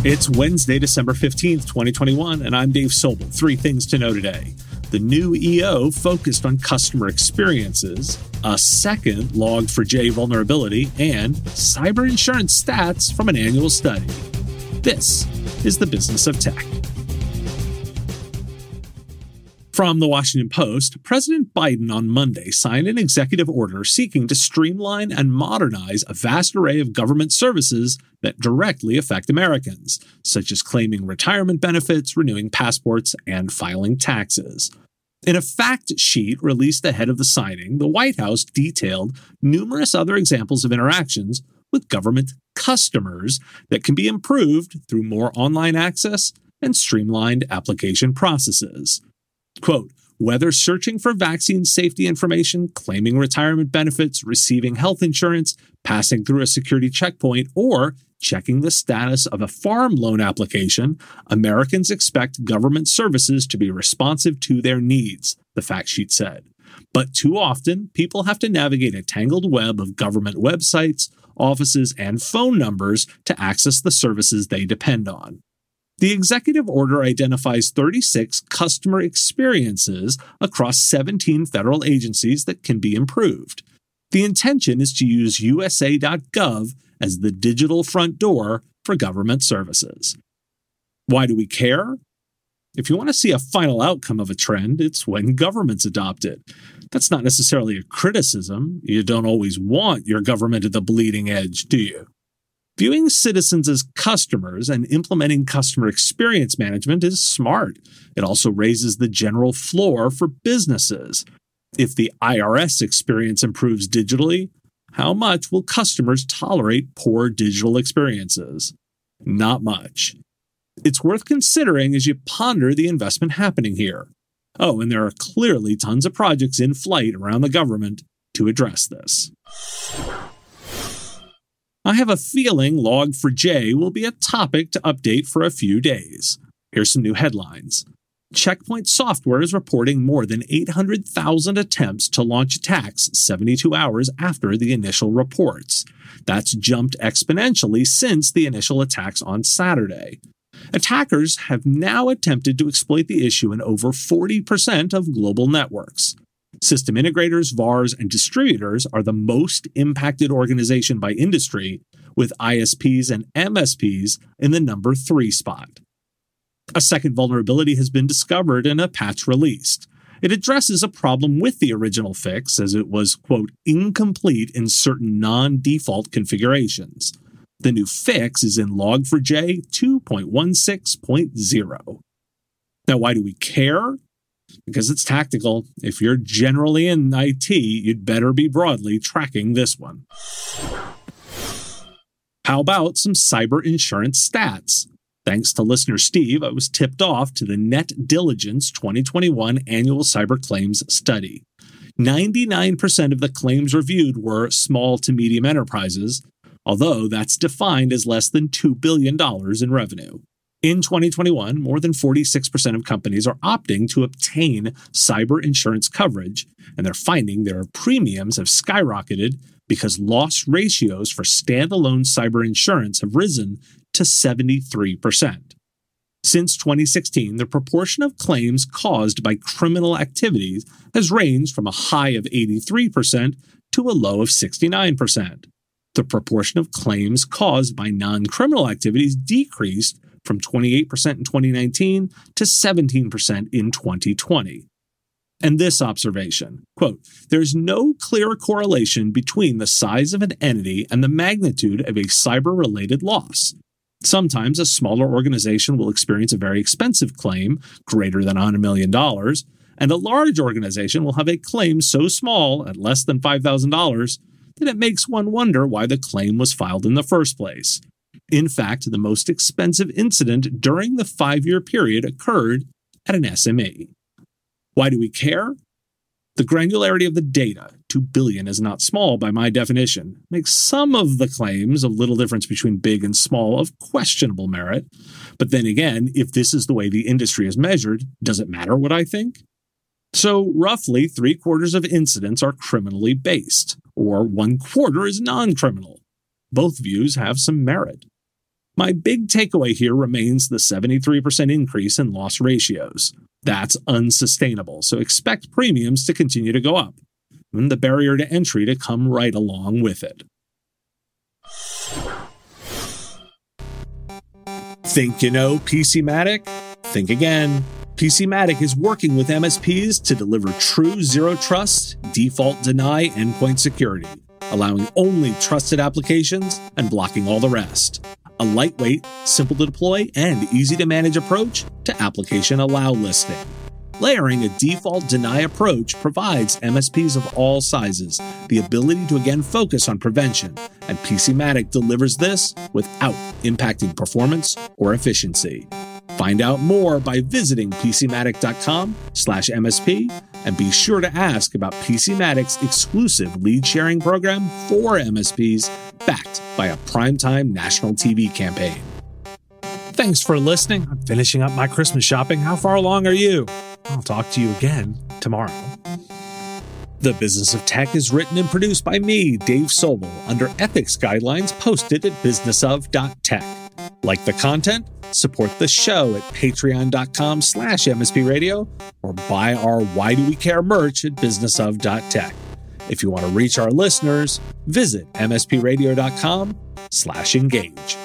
It's Wednesday, December 15th, 2021, and I'm Dave Sobel. Three things to know today. The new EO focused on customer experiences, a second Log4j vulnerability, and cyber insurance stats from an annual study. This is the Business of Tech. From the Washington Post, President Biden on Monday signed an executive order seeking to streamline and modernize a vast array of government services that directly affect Americans, such as claiming retirement benefits, renewing passports, and filing taxes. In a fact sheet released ahead of the signing, the White House detailed numerous other examples of interactions with government customers that can be improved through more online access and streamlined application processes. Quote, whether searching for vaccine safety information, claiming retirement benefits, receiving health insurance, passing through a security checkpoint, or checking the status of a farm loan application, Americans expect government services to be responsive to their needs, the fact sheet said. But too often, people have to navigate a tangled web of government websites, offices, and phone numbers to access the services they depend on. The executive order identifies 36 customer experiences across 17 federal agencies that can be improved. The intention is to use USA.gov as the digital front door for government services. Why do we care? If you want to see a final outcome of a trend, it's when governments adopt it. That's not necessarily a criticism. You don't always want your government at the bleeding edge, do you? Viewing citizens as customers and implementing customer experience management is smart. It also raises the general floor for businesses. If the IRS experience improves digitally, how much will customers tolerate poor digital experiences? Not much. It's worth considering as you ponder the investment happening here. Oh, and there are clearly tons of projects in flight around the government to address this. I have a feeling Log4j will be a topic to update for a few days. Here's some new headlines. Checkpoint Software is reporting more than 800,000 attempts to launch attacks 72 hours after the initial reports. That's jumped exponentially since the initial attacks on Saturday. Attackers have now attempted to exploit the issue in over 40% of global networks. System integrators, VARs, and distributors are the most impacted organization by industry, with ISPs and MSPs in the number 3 spot. A second vulnerability has been discovered and a patch released. It addresses a problem with the original fix as it was, quote, incomplete in certain non-default configurations. The new fix is in Log4j 2.16.0. Now, why do we care? Because it's tactical. If you're generally in IT, you'd better be broadly tracking this one. How about some cyber insurance stats? Thanks to listener Steve, I was tipped off to the Net Diligence 2021 Annual Cyber Claims Study. 99% of the claims reviewed were small to medium enterprises, although that's defined as less than $2 billion in revenue. In 2021, more than 46% of companies are opting to obtain cyber insurance coverage, and they're finding their premiums have skyrocketed because loss ratios for standalone cyber insurance have risen to 73%. Since 2016, the proportion of claims caused by criminal activities has ranged from a high of 83% to a low of 69%. The proportion of claims caused by non-criminal activities decreased from 28% in 2019 to 17% in 2020. And this observation, quote, there's no clear correlation between the size of an entity and the magnitude of a cyber-related loss. Sometimes a smaller organization will experience a very expensive claim, greater than $100 million, and a large organization will have a claim so small, at less than $5,000, that it makes one wonder why the claim was filed in the first place. In fact, the most expensive incident during the 5-year period occurred at an SME. Why do we care? The granularity of the data, 2 billion is not small by my definition, makes some of the claims of little difference between big and small of questionable merit. But then again, if this is the way the industry is measured, does it matter what I think? So roughly 3/4 of incidents are criminally based, or 1/4 is non-criminal. Both views have some merit. My big takeaway here remains the 73% increase in loss ratios. That's unsustainable, so expect premiums to continue to go up, and the barrier to entry to come right along with it. Think you know PCmatic? Think again. PCmatic is working with MSPs to deliver true zero-trust, default-deny endpoint security, allowing only trusted applications and blocking all the rest. A lightweight, simple-to-deploy, and easy-to-manage approach to application allow listing. Layering a default deny approach provides MSPs of all sizes the ability to again focus on prevention, and PCmatic delivers this without impacting performance or efficiency. Find out more by visiting PCmatic.com/MSP, and be sure to ask about PCmatic's exclusive lead sharing program for MSPs backed by a primetime national TV campaign. Thanks for listening. I'm finishing up my Christmas shopping. How far along are you? I'll talk to you again tomorrow. The Business of Tech is written and produced by me, Dave Sobel, under ethics guidelines posted at businessof.tech. Like the content? Support the show at patreon.com/MSP Radio or buy our Why Do We Care merch at businessof.tech. If you want to reach our listeners, visit mspradio.com/engage.